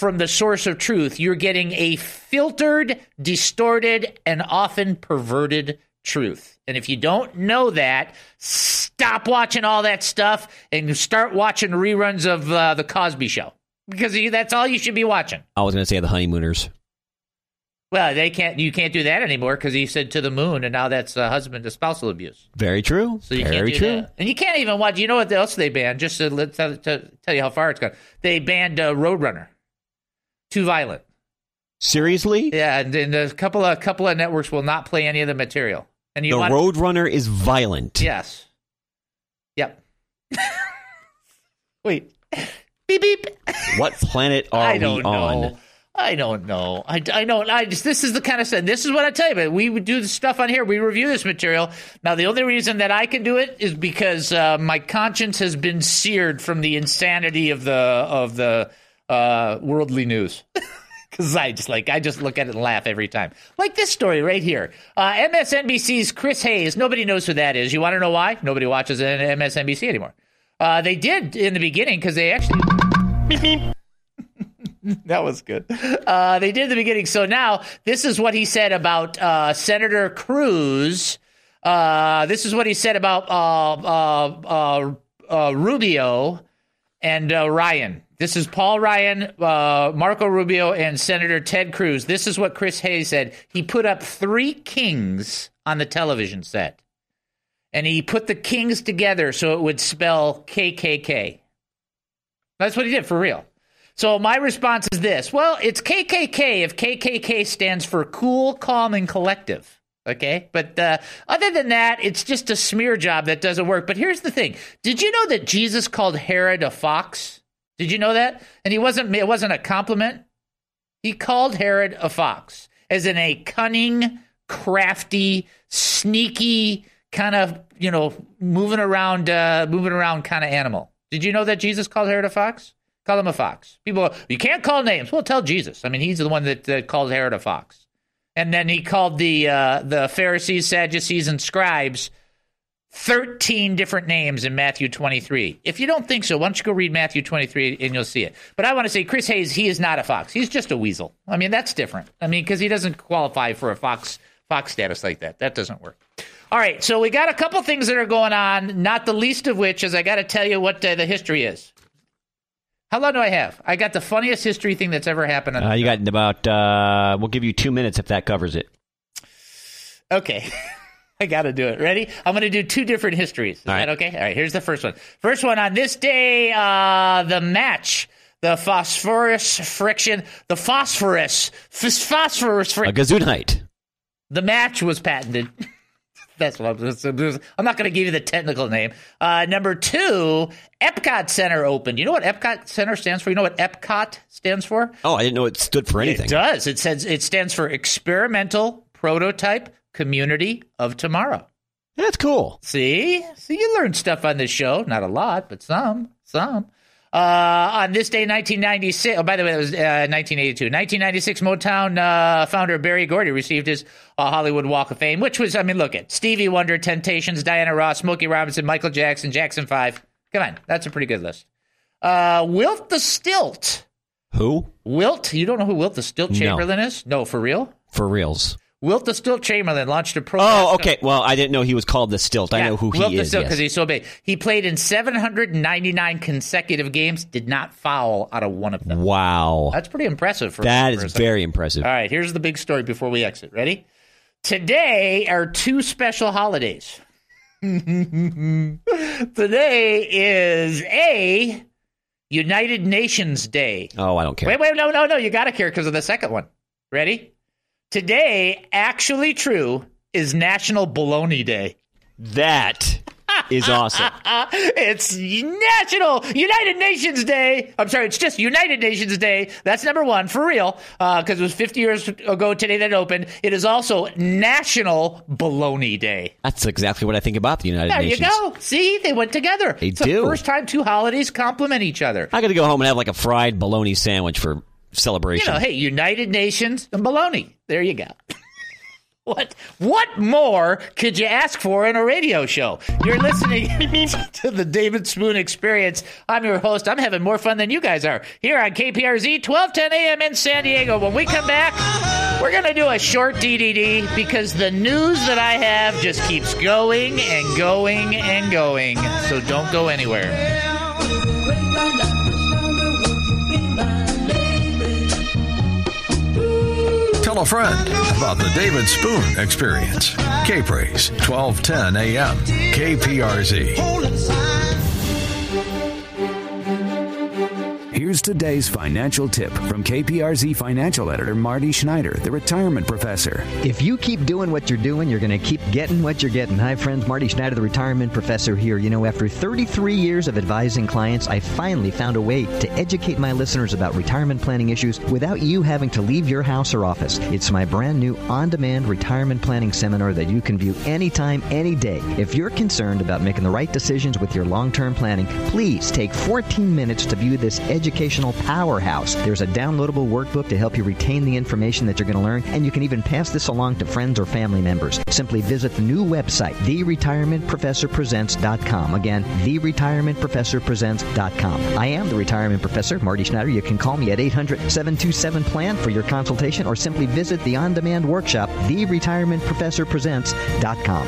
from the source of truth, you're getting a filtered, distorted, and often perverted truth. And if you don't know that, stop watching all that stuff and start watching reruns of uh, The Cosby Show. Because that's all you should be watching. I was going to say The Honeymooners. Well, they can't. You can't do that anymore because he said to the moon, and now that's uh, husband to spousal abuse. Very true. So you Very can't do true. that. And you can't even watch. You know what else they banned? Just to, let, to, to tell you how far it's gone. They banned uh, Roadrunner. Too violent. Seriously? Yeah, and, and a couple of couple of networks will not play any of the material. And you the want, Roadrunner is violent. Yes. Yep. Wait. Beep beep. What planet are I don't we know. on? I don't know. I, I don't. I just. This is the kind of stuff. This is what I tell you. But we would do the stuff on here. We review this material. Now, the only reason that I can do it is because uh, my conscience has been seared from the insanity of the of the uh, worldly news. Because I just like I just look at it and laugh every time. Like this story right here. Uh, M S N B C's Chris Hayes. Nobody knows who that is. You want to know why? Nobody watches M S N B C anymore. Uh, they did in the beginning because they actually. That was good. Uh, they did in the beginning. So now this is what he said about uh, Senator Cruz. Uh, this is what he said about uh, uh, uh, uh, Rubio and uh, Ryan. This is Paul Ryan, uh, Marco Rubio, and Senator Ted Cruz. This is what Chris Hayes said. He put up three kings on the television set. And he put the kings together so it would spell K K K. That's what he did, for real. So my response is this. Well, it's K K K if K K K stands for cool, calm, and collective. Okay? But uh, other than that, it's just a smear job that doesn't work. But here's the thing. Did you know that Jesus called Herod a fox? Did you know that? And he wasn't. It wasn't a compliment. He called Herod a fox, as in a cunning, crafty, sneaky, kind of, you know, moving around, uh, moving around kind of animal. Did you know that Jesus called Herod a fox? Call him a fox. People go, you can't call names. Well, tell Jesus. I mean, he's the one that uh, called Herod a fox. And then he called the uh, the Pharisees, Sadducees, and scribes thirteen different names in Matthew twenty-three. If you don't think so, why don't you go read Matthew twenty-three and you'll see it. But I want to say Chris Hayes, he is not a fox. He's just a weasel. I mean, that's different. I mean, because he doesn't qualify for a fox fox status like that. That doesn't work. All right, so we got a couple things that are going on, not the least of which is I got to tell you what uh, the history is. How long do I have? I got the funniest history thing that's ever happened on the uh, You show. got about, uh, we'll give you two minutes if that covers it. Okay. I got to do it. Ready? I'm going to do two different histories. Is All right. that okay? All right, here's the first one. First one, on this day, uh, the match, the phosphorus friction, the phosphorus, phos- phosphorus friction. A Gesundheit. The match was patented. That's what I'm, I'm not going to give you the technical name. Uh, number two, Epcot Center opened. You know what Epcot Center stands for? You know what Epcot stands for? Oh, I didn't know it stood for anything. It does. It says it stands for Experimental Prototype Community of Tomorrow. That's cool. See? See, you learn stuff on this show. Not a lot, but some. Some. Uh, on this day, nineteen ninety-six. Oh, by the way, it was uh, nineteen eighty-two. nineteen ninety-six, Motown uh, founder Berry Gordy received his uh, Hollywood Walk of Fame, which was, I mean, look at Stevie Wonder, Temptations, Diana Ross, Smokey Robinson, Michael Jackson, Jackson five. Come on, that's a pretty good list. Uh, Wilt the Stilt. Who? Wilt. You don't know who Wilt the Stilt Chamberlain no. is? No, for real? For reals. Wilt the Stilt Chamberlain launched a pro. Oh, okay. Well, I didn't know he was called the Stilt. Yeah, I know who Wilt he the is. Stilt, yes. because he's so big. He played in seven hundred ninety-nine consecutive games, did not foul out of one of them. Wow. That's pretty impressive. For That for is very impressive. All right, here's the big story before we exit. Ready? Today are two special holidays. Today is A, United Nations Day. Oh, I don't care. Wait, wait, no, no, no. You got to care because of the second one. Ready? Today, actually true, is National Bologna Day. That is awesome. It's National United Nations Day. I'm sorry, it's just United Nations Day. That's number one, for real, because uh, it was fifty years ago today that it opened. It is also National Bologna Day. That's exactly what I think about the United there Nations. There you go. See, they went together. They it's do. the first time two holidays complement each other. I got to go home and have like a fried bologna sandwich for celebration. You know, hey, United Nations and bologna. There you go. What what more could you ask for in a radio show? You're listening to the David Spoon Experience. I'm your host. I'm having more fun than you guys are here on K P R Z, twelve ten a.m. in San Diego. When we come back, we're going to do a short D D D because the news that I have just keeps going and going and going. So don't go anywhere. Tell a friend about the David Spoon Experience. K-Praise, twelve ten a.m. K P R Z. Here's today's financial tip from K P R Z financial editor Marty Schneider, the retirement professor. If you keep doing what you're doing, you're going to keep getting what you're getting. Hi, friends. Marty Schneider, the retirement professor here. You know, after thirty-three years of advising clients, I finally found a way to educate my listeners about retirement planning issues without you having to leave your house or office. It's my brand new on-demand retirement planning seminar that you can view anytime, any day. If you're concerned about making the right decisions with your long-term planning, please take fourteen minutes to view this educational powerhouse. There's a downloadable workbook to help you retain the information that you're going to learn, and you can even pass this along to friends or family members. Simply visit the new website, the retirement professor presents dot com. Again, the retirement professor presents dot com. I am the retirement professor, Marty Schneider. You can call me at eight hundred, seven two seven, plan for your consultation, or simply visit the on-demand workshop, the retirement professor presents dot com.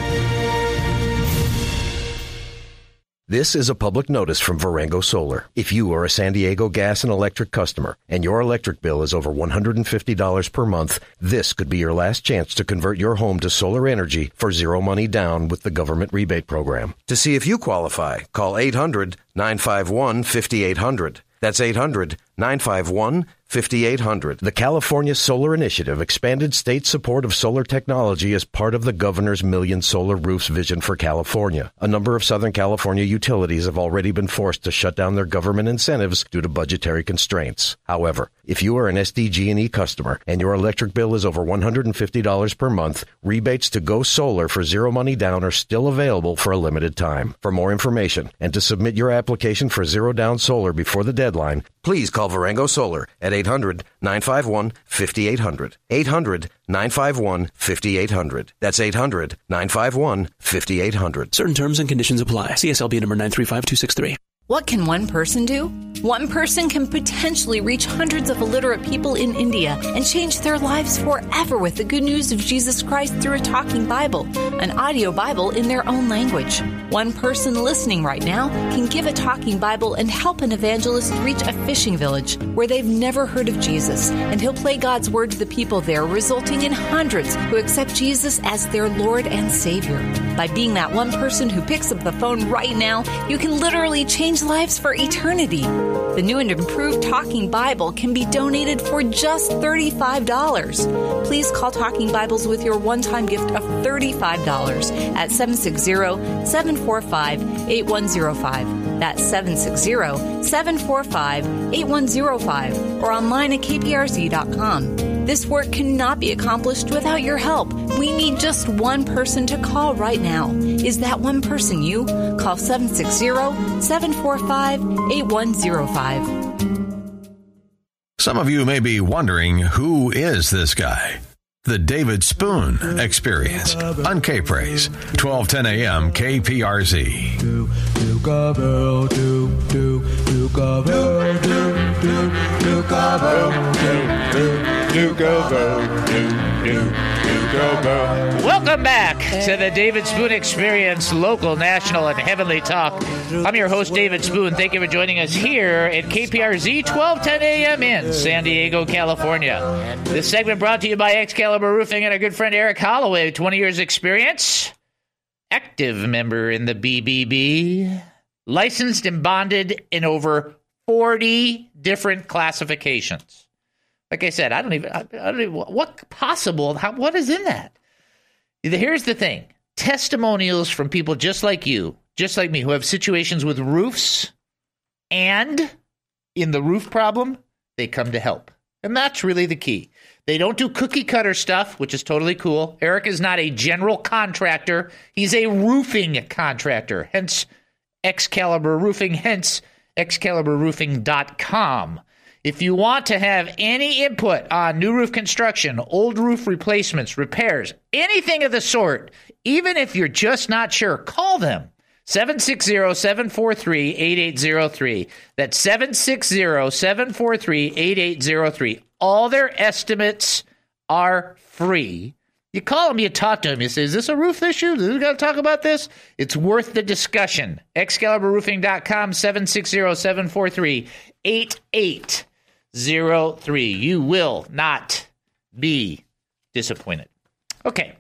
This is a public notice from Varengo Solar. If you are a San Diego Gas and Electric customer and your electric bill is over one hundred fifty dollars per month, this could be your last chance to convert your home to solar energy for zero money down with the government rebate program. To see if you qualify, call eight hundred, nine five one, five eight zero zero. That's eight hundred, nine five one, five eight zero zero. The California Solar Initiative expanded state support of solar technology as part of the governor's Million Solar Roofs vision for California. A number of Southern California utilities have already been forced to shut down their government incentives due to budgetary constraints. However, if you are an S D G and E customer and your electric bill is over one hundred fifty dollars per month, rebates to go solar for zero money down are still available for a limited time. For more information and to submit your application for zero down solar before the deadline, please call Varengo Solar at eight hundred, nine five one, five eight zero zero. eight hundred, nine five one, five eight zero zero. That's eight hundred, nine five one, five eight zero zero. Certain terms and conditions apply. C S L B number nine three five two six three. What can one person do? One person can potentially reach hundreds of illiterate people in India and change their lives forever with the good news of Jesus Christ through a talking Bible, an audio Bible in their own language. One person listening right now can give a talking Bible and help an evangelist reach a fishing village where they've never heard of Jesus, and he'll play God's word to the people there, resulting in hundreds who accept Jesus as their Lord and Savior. By being that one person who picks up the phone right now, you can literally change lives for eternity. The new and improved Talking Bible can be donated for just thirty-five dollars. Please call Talking Bibles with your one-time gift of thirty-five dollars at seven six zero, seven four five, eight one zero five. That's seven six zero, seven four five, eight one zero five, or online at k p r z dot com. This work cannot be accomplished without your help. We need just one person to call right now. Is that one person you? Call seven six zero, seven four five, eight one zero five. Some of you may be wondering, who is this guy? The David Spoon Experience on K-Praise, twelve ten a.m. K P R Z. Welcome back to the David Spoon Experience, local, national, and heavenly talk. I'm your host, David Spoon. Thank you for joining us here at K P R Z, twelve ten a.m. in San Diego, California. This segment brought to you by Excalibur Roofing and our good friend Eric Holloway, twenty years experience, active member in the B B B, licensed and bonded in over forty different classifications. Like I said, I don't even, I don't even, what possible, how, what is in that? Here's the thing. Testimonials from people just like you, just like me, who have situations with roofs, and in the roof problem, they come to help. And that's really the key. They don't do cookie cutter stuff, which is totally cool. Eric is not a general contractor. He's a roofing contractor, hence Excalibur Roofing, hence excalibur roofing dot com. If you want to have any input on new roof construction, old roof replacements, repairs, anything of the sort, even if you're just not sure, call them. seven six zero, seven four three, eight eight zero three. That's seven six zero, seven four three, eight eight zero three. All their estimates are free. You call them, you talk to them, you say, is this a roof issue? Do we got to talk about this? It's worth the discussion. Excalibur Roofing dot com, seven six zero, seven four three, eight eight zero three. You will not be disappointed. Okay.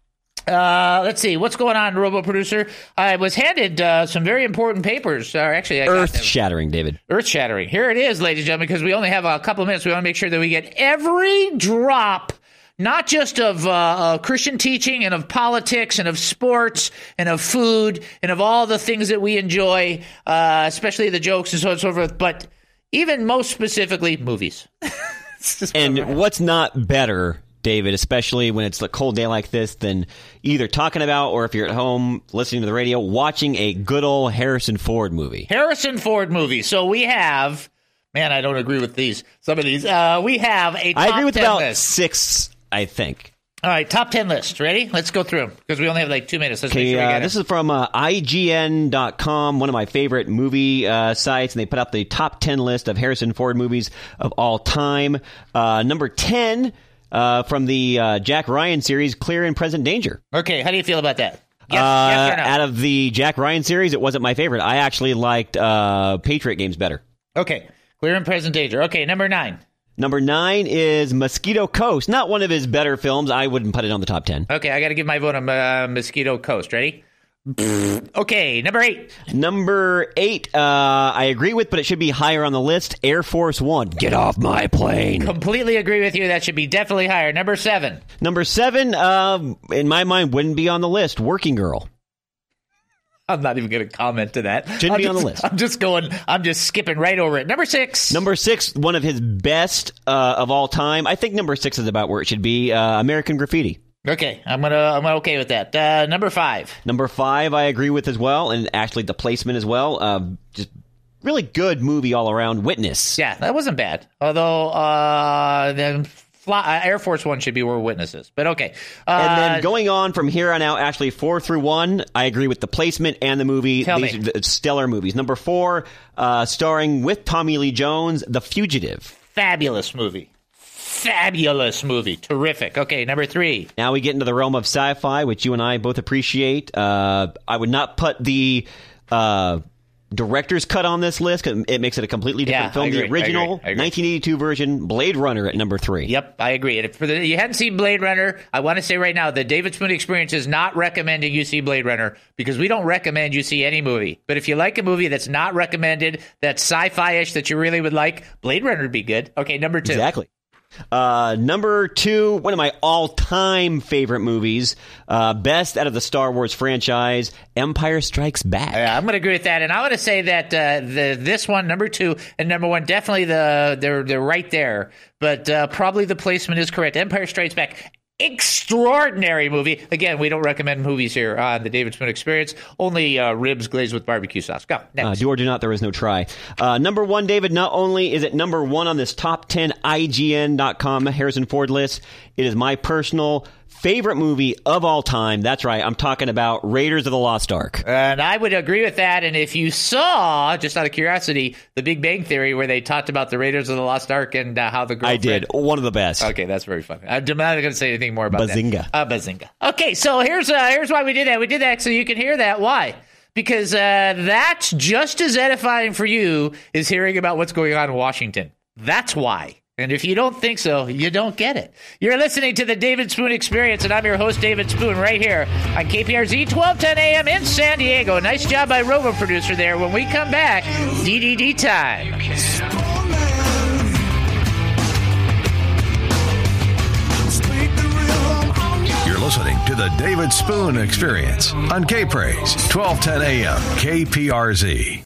Uh, let's see. What's going on, Robo Producer? I was handed uh, some very important papers. Uh, actually, I Earth-shattering, David. Earth-shattering. Here it is, ladies and gentlemen, because we only have a couple of minutes. We want to make sure that we get every drop, not just of uh, uh, Christian teaching and of politics and of sports and of food and of all the things that we enjoy, uh, especially the jokes and so on and so forth, but even most specifically, movies. And what's not better, David, especially when it's a cold day like this, than either talking about, or if you're at home listening to the radio, watching a good old Harrison Ford movie. Harrison Ford movie. So we have, man, I don't agree with these. Some of these. Uh, we have a top I agree with ten about list. six, I think. All right, top ten list. Ready? Let's go through them because we only have like two minutes. Let's Okay, make sure we uh, get this it. is from uh, I G N dot com, one of my favorite movie uh, sites, and they put out the top ten list of Harrison Ford movies of all time. Uh, number ten, uh, from the uh, Jack Ryan series, Clear and Present Danger. Okay, how do you feel about that? Yes, uh, yes or no? Out of the Jack Ryan series, it wasn't my favorite. I actually liked uh, Patriot Games better. Okay, Clear and Present Danger. Okay, number nine. Number nine is Mosquito Coast. Not one of his better films. I wouldn't put it on the top ten. Okay, I got to give my vote on uh, Mosquito Coast. Ready? Okay, number eight. Number eight, uh, I agree with, but it should be higher on the list. Air Force One. Get off my plane. Completely agree with you. That should be definitely higher. Number seven. Number seven, uh, in my mind, wouldn't be on the list. Working Girl. I'm not even going to comment to that. Shouldn't I'm be just, on the list. I'm just going, I'm just skipping right over it. Number six. Number six, one of his best uh, of all time. I think number six is about where it should be. Uh, American Graffiti. Okay, I'm gonna, I'm okay with that. Uh, number five. Number five, I agree with as well, and actually the placement as well. Uh, just really good movie all around. Witness. Yeah, that wasn't bad. Although, uh, then fly, uh, Air Force One should be where Witness is. But okay. Uh, and then going on from here on out, actually four through one, I agree with the placement and the movie. Tell These me. are the stellar movies. Number four, uh, starring with Tommy Lee Jones, The Fugitive. Fabulous movie. Fabulous movie. Terrific. Okay, number three. Now we get into the realm of sci-fi, which you and I both appreciate. Uh, I would not put the uh, director's cut on this list because it makes it a completely different Yeah, film. I agree, The original I agree, I agree. nineteen eighty-two version, Blade Runner at number three. Yep, I agree. And if for the, you hadn't seen Blade Runner, I want to say right now, the David Spoon Experience is not recommending you see Blade Runner because we don't recommend you see any movie. But if you like a movie that's not recommended, that's sci-fi-ish, that you really would like, Blade Runner would be good. Okay, number two. Exactly. Uh, number two, one of my all-time favorite movies, uh, best out of the Star Wars franchise, Empire Strikes Back. Yeah, I'm going to agree with that, and I want to say that uh, the this one, number two, and number one, definitely the they're they're right there, but uh, probably the placement is correct. Empire Strikes Back. Extraordinary movie. Again, we don't recommend movies here on the David Spoon Experience. Only uh, ribs glazed with barbecue sauce. Go. Next. Uh, do or do not, there is no try. Uh, number one, David, not only is it number one on this top ten I G N dot com Harrison Ford list, it is my personal favorite movie of all time. That's right. I'm talking about Raiders of the Lost Ark. And I would agree with that. And if you saw, just out of curiosity, The Big Bang Theory, where they talked about the Raiders of the Lost Ark and uh, how the girlfriend... I did. One of the best. Okay, that's very funny. I'm not going to say anything more about Bazinga. that. Uh, bazinga. Okay, so here's uh, here's why we did that. We did that so you can hear that. Why? Because uh, that's just as edifying for you as hearing about what's going on in Washington. That's why. And if you don't think so, you don't get it. You're listening to the David Spoon Experience, and I'm your host, David Spoon, right here on K P R Z, twelve ten a m in San Diego. Nice job by Robo Producer there. When we come back, D D D time. You're listening to the David Spoon Experience on K-Praise, twelve ten a m K P R Z.